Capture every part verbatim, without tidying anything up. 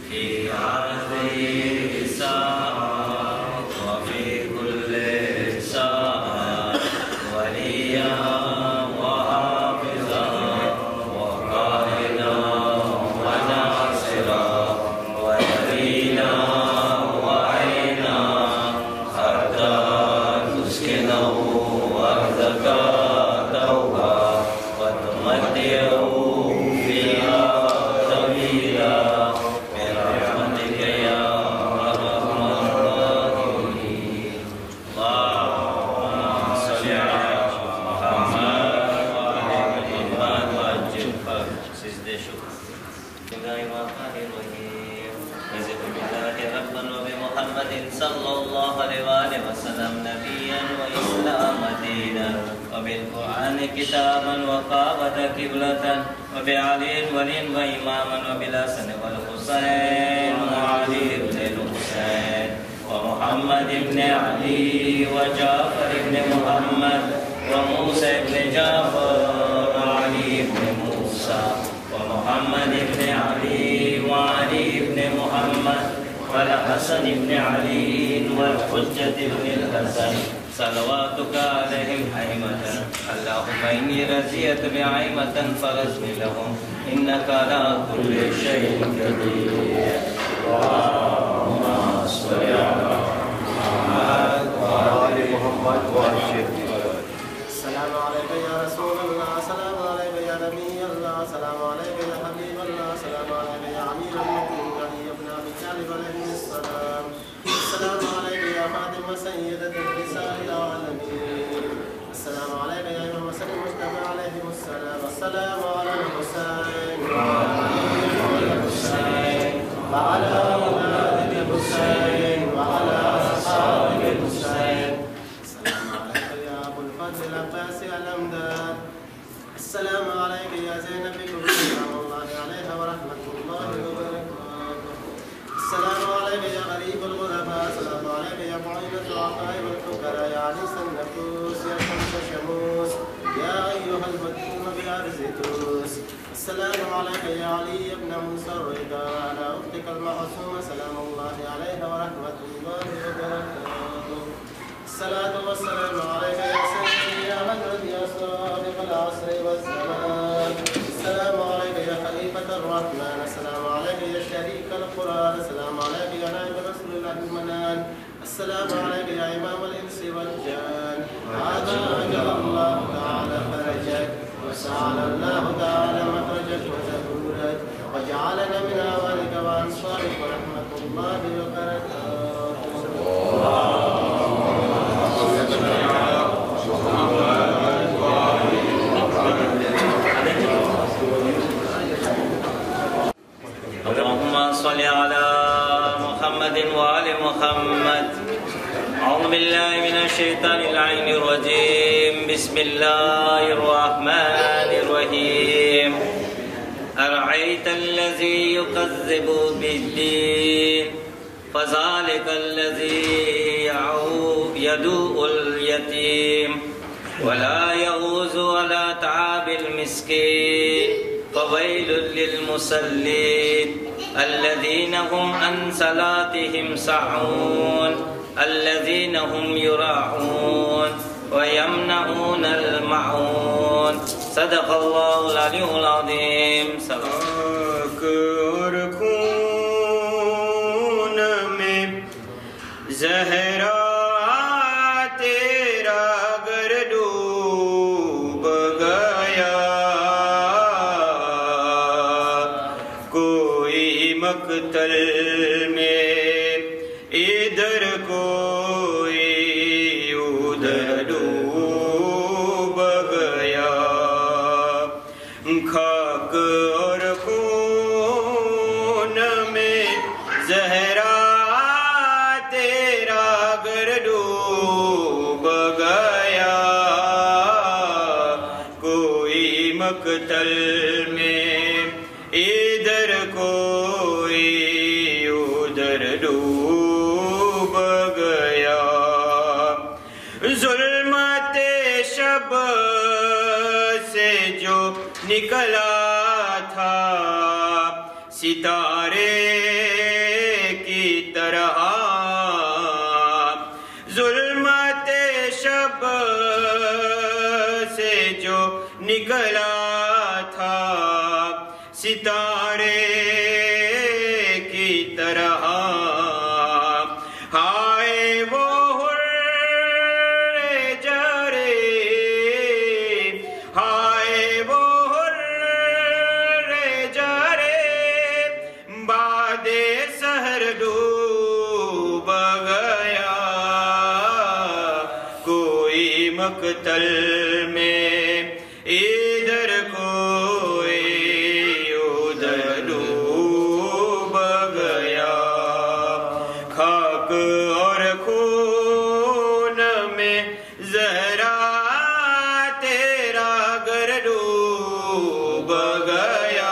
في هذه الساعة وفي كل ساعة وليا وحافظا وقائدا وناصرا ودليلا وعينا حتى تسكنه أرضك توبا وتمتعه فيها طويلا برحمتك يا أرحم الراحمين. اللهم صل على محمد وعلى محمد وعجل سجد شكر. بسم الله الرحمن الرحيم. رضيت بالله ربا وبمحمد صلى الله عليه وآله وسلم نبيا وإسلام دينا وبالقرآن كتابا وقامة قبلة وبعلي ولي وإماما وبالحسن والحسين وعلي بن الحسين ومحمد بن علي وجعفر بن محمد وموسى بن جعفر وعلي بن موسى ومحمد بن علي وعلي بن محمد والحسن بن علي والحجة بن الحسن صلواتك عليهم أئمة. اللهم إني رزيت بعيمة فرزق لهم إنك على كل شيء قدير. اللهم صل على محمد وعلى محمد وعجل. السلام عليك يا رسول الله، السلام عليك يا نبي الله، السلام عليك يا حبيب الله، السلام عليك يا أمير المؤمنين علي بن أبي طالب عليه السلام، السلام عليك يا خادم سيدة النساء العالمين، السلام عليك يا إمام حسن المجتمع عليهم السلام، السلام على الحسين وعلى الحسين وعلى أولاد الحسين وعلى أصحاب الحسين. السلام عليك يا أبو الفضل العباسي الأمداد، السلام عليك يا زينب بنت سلام الله عليها ورحمة الله وبركاته. السلام عليك يا غريب الغرباء، السلام عليك يا معينة العقائب والفقراء، يا عريس النفوس، يا شمس شموس، يا أيها المدفون بأرض توس. السلام عليك يا علي بن موسى الرضا، على أختك المعصومة سلام الله عليها ورحمة الله وبركاته. الصلاة والسلام عليك يا سيدي يا حضرة يا صادق العصر والزمان. السلام عليك يا خليفة الرحمن، السلام عليك يا شريك القرآن، السلام عليك يا نائب رسول الله المنان، السلام عليك يا إمام الإنس والجان. هذا أجل الله تعالى فرجك وسعى الله تعالى مخرجك وزهورك وجعلنا من أولك وأنصارك ورحمة الله وبركاته. اللهم صل على محمد وآل محمد. أعوذ بالله من الشيطان اللعين الرجيم. بسم الله الرحمن الرحيم. أرأيت الذي يكذب بالدين فذلك الذي يدعو اليتيم ولا يغوز على تعب المسكين فويل للمصلين الذين هم عن صلاتهم ساهون الذين هم يراءون ويمنعون الماعون. صدق الله العلي العظيم. اور خون میں زہرا تیرا گر ڈوب گیا، کوئی مقتل میں ادھر کوئی ادھر ڈوب گیا، خاک اور خون میں زہرا تیرا گر ڈوب گیا، کوئی مقتل میں ادھر کوئی ادھر ڈوب گیا، ظلمت شب سے جو نکلا تھا ستارے سحر ڈوب گیا کوئی مقتل میں ادھر کوئی ادھر ڈوب گیا خاک اور خون میں زہرا تیرا گر ڈوب گیا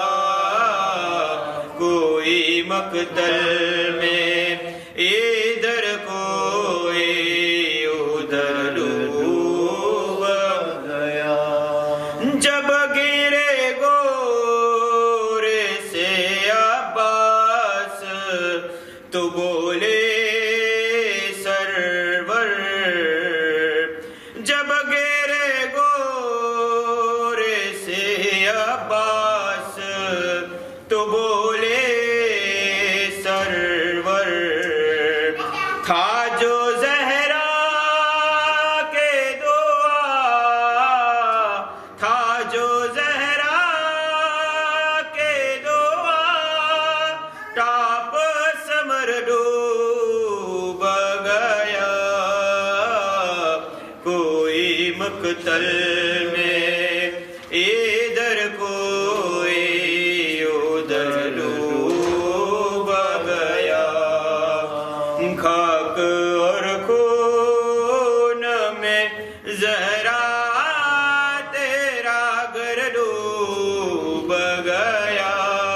کوئی مقتل میں ادھر کوئی ادھر ڈوب گیا جب گرے گور سے عباس تو بولے سرور جب گرے گور سے عباس تو بولے سرور تھا جو زہرا کے دعا تھا جو زہرا کے دعا ٹاپ سمر ڈوب گیا کوئی مقتل میں ادھر کوئی ادھر ڈوب گیا خاک اور خون میں زہرا تیرا گر ڈوب گیا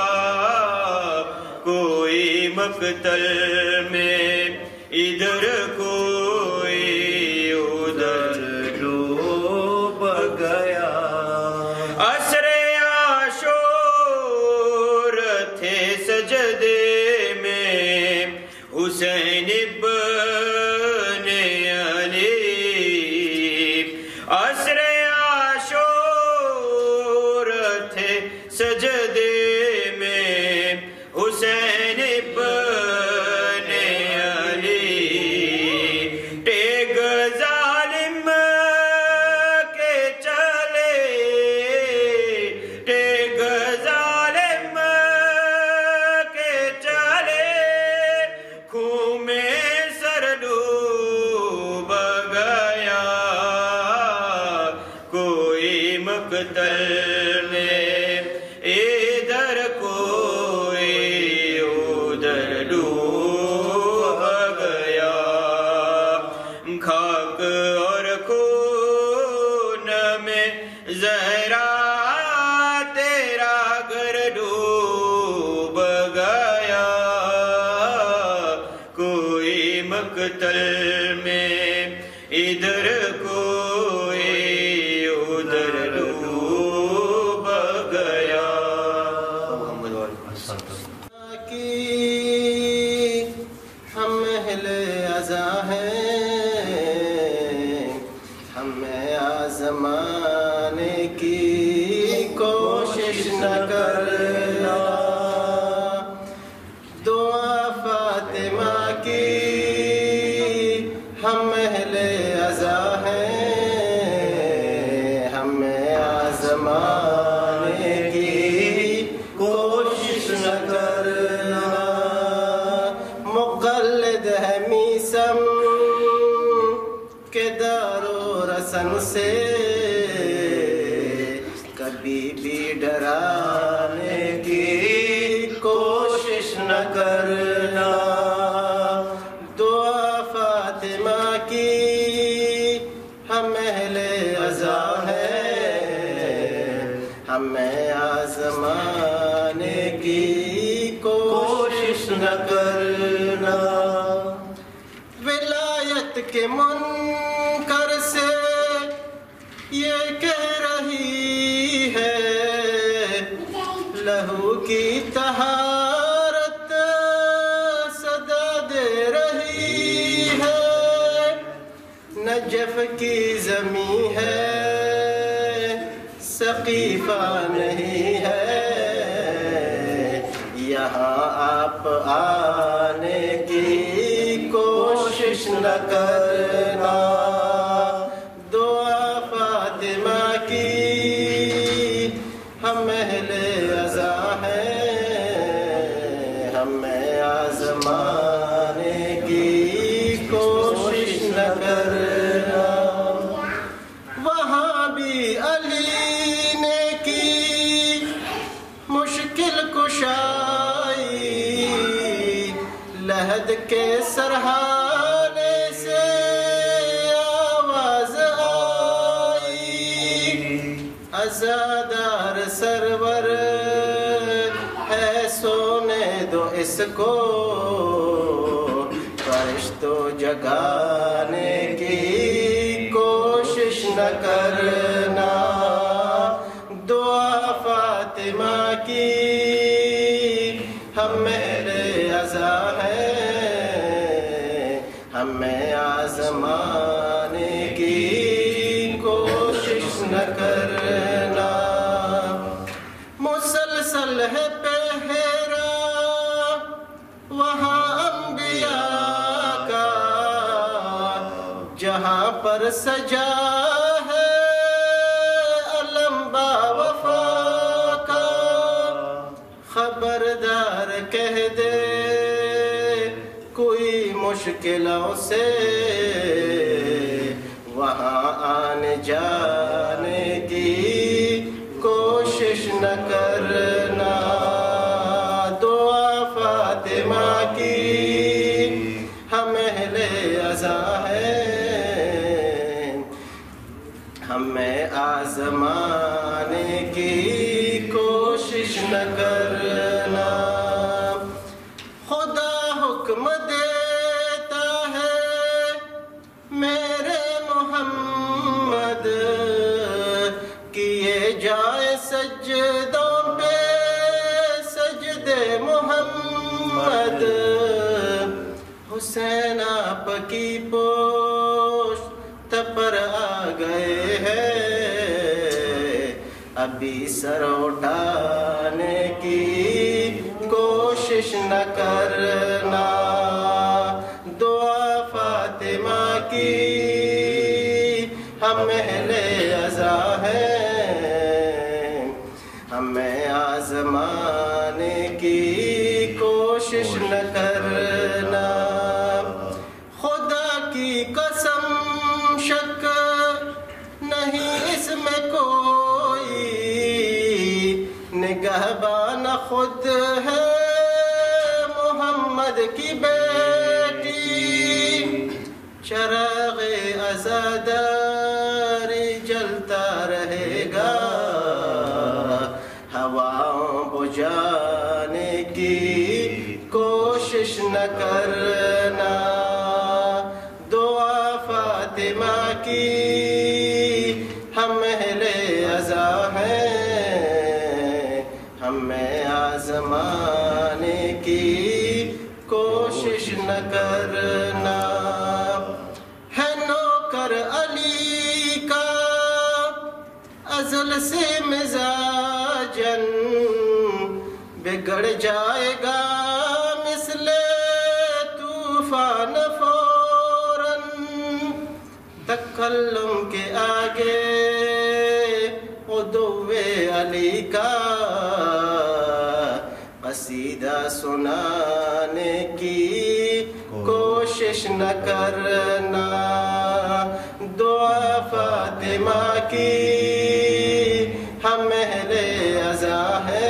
کوئی مقتل میں ادھر کوئی ادھر ڈوب گیا عصر عاشور تھے سجدے میں حسین ابن علی عصر عاشور تھے سجدے میں حسین ابن علی ٹیگ ظالم کے چلے ٹیگ ظالم کے چلے خون میں سر ڈوب گیا کوئی مقتل میں ادھر کوئی ادھر ڈوب گیا خاک اور خون میں زہرا تیرا گر ڈوب گیا کوئی مقتل میں ادھر کوئی ادھر ڈوب گیا کی ہم اہل عزا ہیں ہمیں آزمانے کی کوشش نہ کرنا دعا فاطمہ کی ہم اہل عزا ہیں ہمیں آزمانے کی کوشش نہ کرنا مقلد ہے میسم کے دار و رسن سے کبھی بھی ڈرانے کی کوشش نہ کرنا دعا فاطمہ کی ہم اہل عزا ہیں ہمیں آزمانے کی کوشش نہ کرنا ولایت کے منکر سے یہ کہہ رہی ہے لہو کی طہارت صدا دے رہی ہے نجف کی زمین ہے سقیفہ نہیں ہے یہاں آپ آنے کی کوشش نہ کرنا دعا فاطمہ کی ہم اہل عزا ہیں ہم لحد کے سرحانے سے آواز آئی، عزادار سرور ہے سونے دو اس کو، فرشتوں جگانے کی کوشش نہ کرنا، دعا فاطمہ کی ہم میرے عزا ہے، ہمیں آزمانے کی کوشش نہ کرنا، مسلسل ہے پہرا وہاں انبیاء کا، جہاں پر سجا ہے علم با وفا کا، خبردار کہہ دے کوئی مشکلوں سے، وہاں آنے جانے کی کوشش نہ کرنا، دعا فاطمہ کی ہم اہل عزا ہے، ہمیں آزمانے کی کوشش نہ کرنا، خدا حکم دیتا ہے میرے محمد کیے جائے سجدوں پہ سجدے محمد، حسین آپ کی پوشت پر آ گئے ہیں، ابھی سر اٹھانے کی کوشش نہ کرنا، دعا فاطمہ کی ہم اہل عزا ہے، ہمیں آزمانے کی کوشش نہ کرنا، خدا کی قسم شک نہیں اس میں کوئی، نگہبان خود ہے محمد کی بیٹی، چراغ عزاداری جلتا رہے گا، ہواؤں بجھانے کی کوشش نہ کرنا، دعا فاطمہ کی ہم اہل عزا ہے، ہمیں آزمانے کی کوشش نہ کرنا، ہے نوکر علی کا ازل سے مزاجن، بگڑ جائے گا مثل طوفان فوراً، تکلم کے آگے عدو علی کا قصیدہ سنانے کی کوشش نہ کرنا، دعا فاطمہ کی ہم اہل عزا ہے،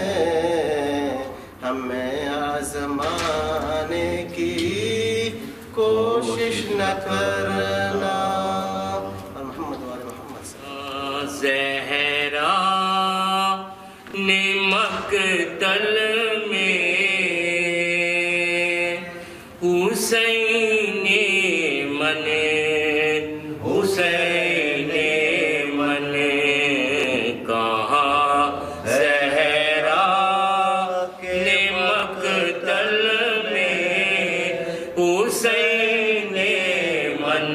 ہمیں آزمانے کی کوشش نہ کرنا، محمد وآل محمد زہرا نے مقتل میں حسین من حسین من کہا، زہرا نے مقتل میں حسین من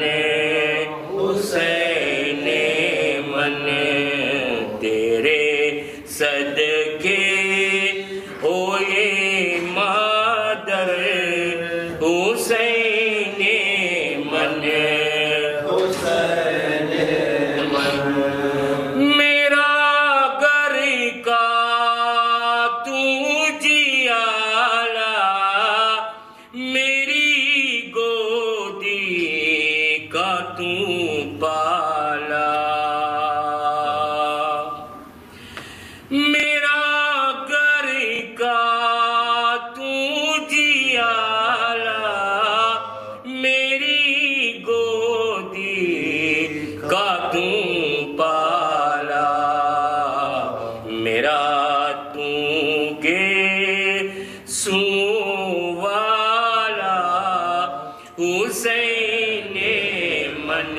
حسین من، تیرے صدقے ہوئے مادر حسین من حسین من، میرا گھر کا تو جیالا، میری گو والا حسین من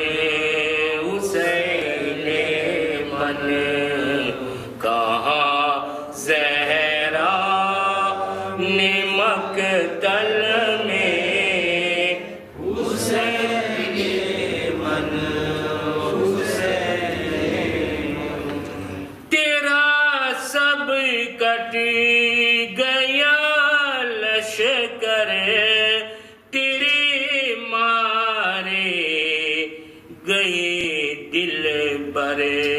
حسین من کہاں زہرا نے مقتل میں حسین من حسین تیرا سب کٹ گیا لشکر تیرے مارے گئے دل برے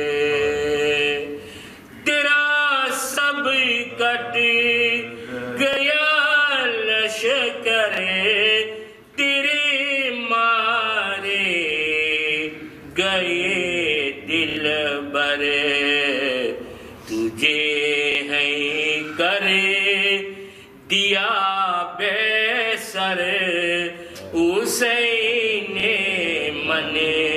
تیرا سب کٹ گیا لشکر تیرے مارے گئے دل برے تجھے ہے کر دیا بے سر حسین من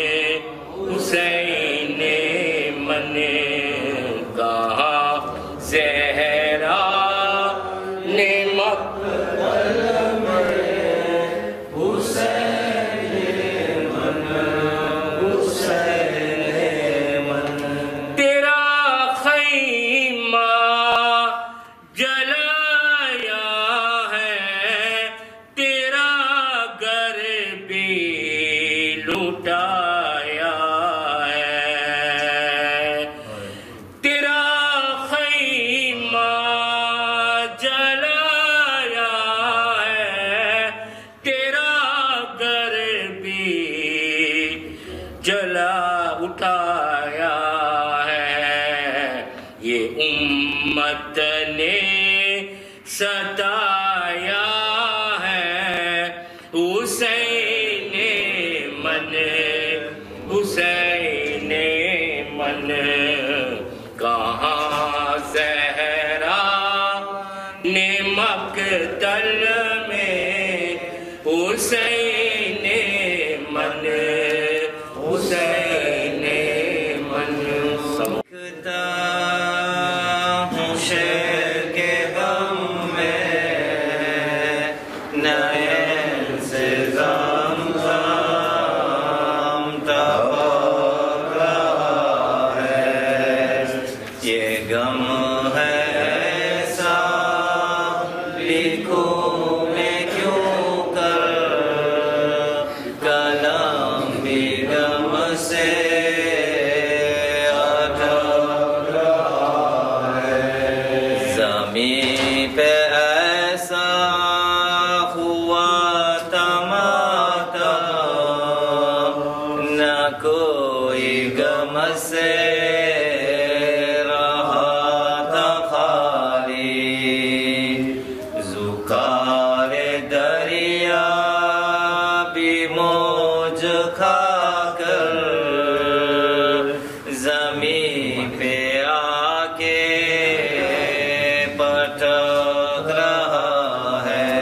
حسین من کہاں زہرا نے مقتل میں حسین من حسین من تیرا خیمہ جلایا ہے تیرا گھر بھی لٹایا ہے تیرا خیمہ جلایا ہے تیرا گھر بھی جلا اٹھایا ہے یہ امت نے ستایا ہے حسین من حسین من کہاں زہرا نے مقتل میں حسین من حسین من سمکھتا ہوں شیر کے غم میں نین سے زمزم ٹپک رہا ہے یہ غم ہے ایسا لکھوں میں کیوں کر کلام بھی غم سے اٹک رہا ہے زمین پہ ایسا ہوا تماتم نہ کوئی غم سے رہا تھا خالی زکار دریا بھی موج کھا کر زمین پہ آ کے پٹک رہا ہے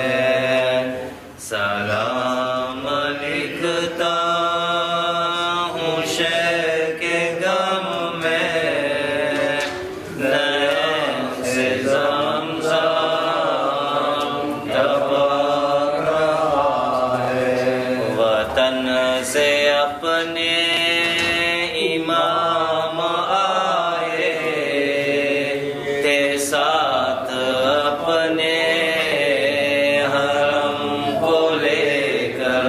سلام لکھتا ہوں شیر کے غم میں نین سے زمزم ٹپک رہا ہے وطن سے اپنے امام آئے تھے ساتھ اپنے حرم کو لے کر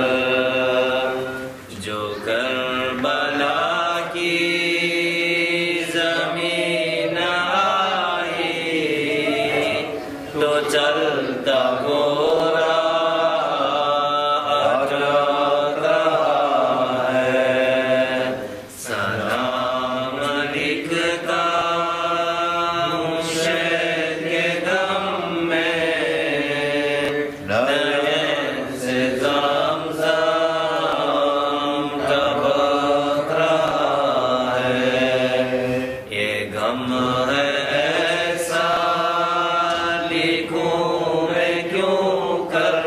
جو کربلا کی زمین آئی تو چلتا گورا اٹک رہا ہے سلام لکھتا ہوں شیر کے غم میں نین سے زمزم ٹپک رہا ہے یہ غم ہے ایسا لکھوں میں کیوں کر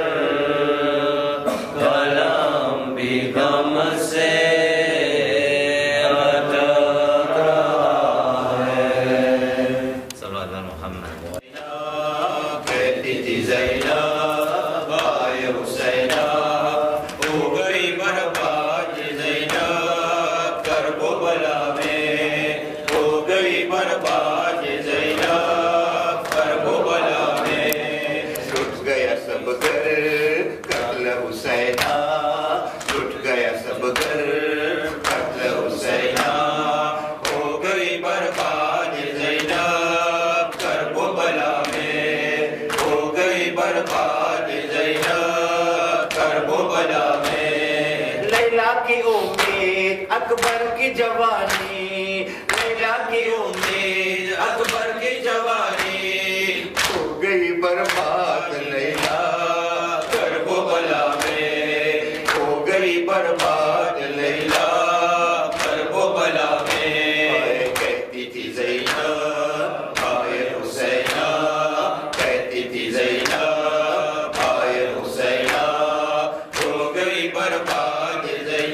برباد زینب کرب و بلا میں لیلا کی امید اکبر کی جوانی لیلا کی امید اکبر کی جوانی ہو گئی برباد لیلا کرب و بلا میں ہو گئی برباد لیلا کرب و بلا میں کہتی تھی زینب آئے حسینہ کہتی تھی زینب آئے حسینہ ہو گئی برباد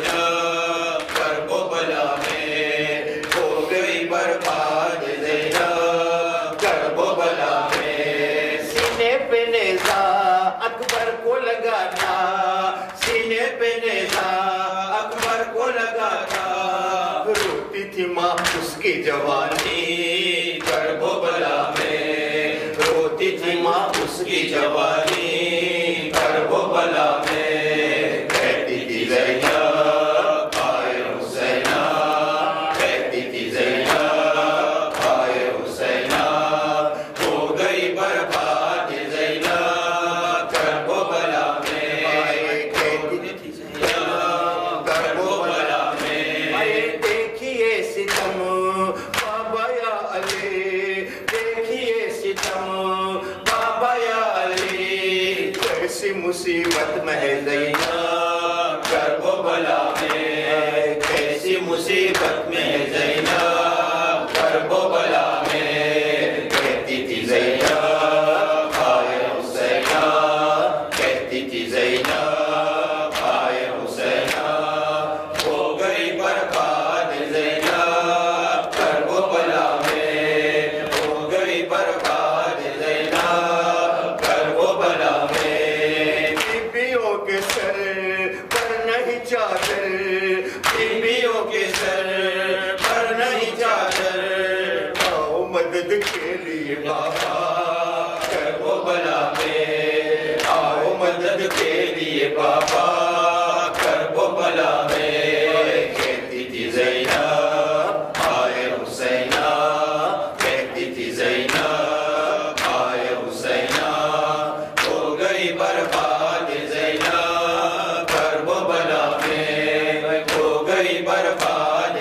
زینب کرب و بلا میں ہو گئی برباد زینب کرب و بلا میں سینے پہ نیزہ اکبر کو لگانا سینے پہ نیزہ اکبر کو لگانا روتی تھی ماں اس کی جوانی کرب و بلا میں روتی تھی ماں اس کی جوانی کرب و بلا میں کہتی تھی زینب آئے حسینہ کہتی تھی زینب آئے حسینہ ہو گئی برباد زینب کرب و بلا میں کہتی تھی زینب کرب و بلا میں دیکھیے ستم بابا یا علی دیکھیے ستم بابا یا علی کیسی مصیبت میں ہے زینب کرب و بلا میں کیسی مصیبت میں ہے زینب کرب و بلا میں کہتی تھی زینب آئے حسینہ کہتی تھی زینب آئے حسینہ ہو گئی برباد زینب کرب و بلا میں ہو گئی برباد زینب کرب و بلا میں بیبیوں کے سر پر نہیں چادر بیبیوں کے سر پر نہیں چادر آؤ مدد کے لیے بابا کرب و بلا میں آؤ مدد کے لیے بابا کرب و بلا میں کہتی تھی زینب آئے حسینہ کہتی تھی زینب آئے حسینہ ہو گئی برباد زینب کرب و بلا میں ہو گئی برباد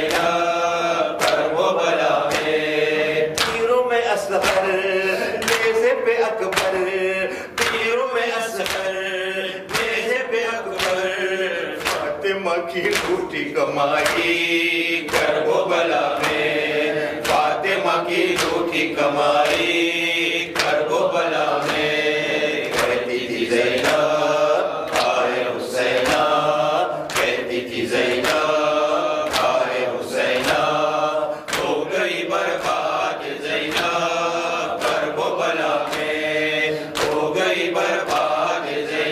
زینب کرب و بلا میں تیروں میں اصغر نیزے پہ اکبر تیروں میں اصغر نیزے پہ اکبر فاطمہ کی روٹی کمائی کرب و بلا میں فاطمہ کی روٹی کمائی کرب و بلا میں کہتی تھی زینب آئے حسینہ کہتی تھی زینب آئے حسینہ ہو گئی برباد زینب کرب و بلا میں ہو گئی برباد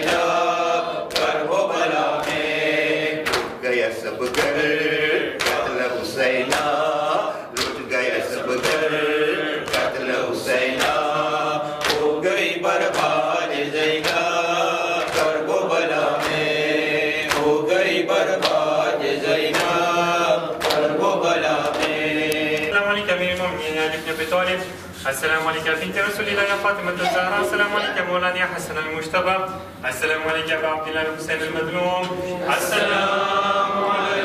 زینب کرب و بلا میں لٹ گیا سب گھر قتل حسینہ لٹ گیا سب گھر قتل حسینہ ہو گئی برباد زینب کرب و بلا میں ہو گئی برباد زینب کرب و بلا میں السلام عليك أمير المؤمنين يا ابن أبي طالب السلام عليك بنت رسول الله يا فاطمة الزهراء السلام عليك مولانا يا حسن المجتبى السلام عليك يا أبا عبد الله الحسين المظلوم السلام على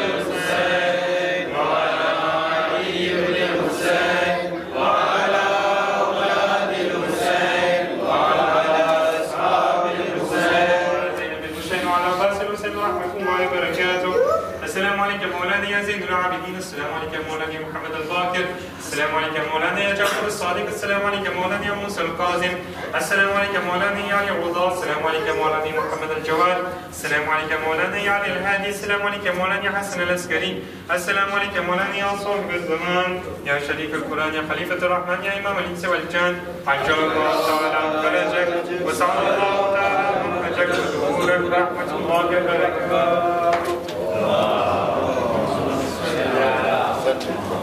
الحسين وعلى علي بن الحسين وعلى أولاد الحسين وعلى أصحاب الحسين زينب الحسين وعلى عباس الحسين ورحمة الله وبركاته السلام عليك مولانا يا زين العابدين السلام عليك مولانا يا محمد الباقر السلام عليك مولانا يا جعفر الصادق السلام عليك مولانا يا موسى القاسم السلام عليك مولانا يا علي الرضا السلام عليك مولانا يا محمد الجواد السلام عليك مولانا يا علي الهادي السلام عليك مولانا يا حسن العسكري السلام عليك مولانا يا صاحب الزمان يا شريك القرآن يا خليفة الرحمن يا إمام الإنس والجان عجل الله تعالى فرجك وسعد الله تعالى منهجك وظهورك رحمة الله وبركاته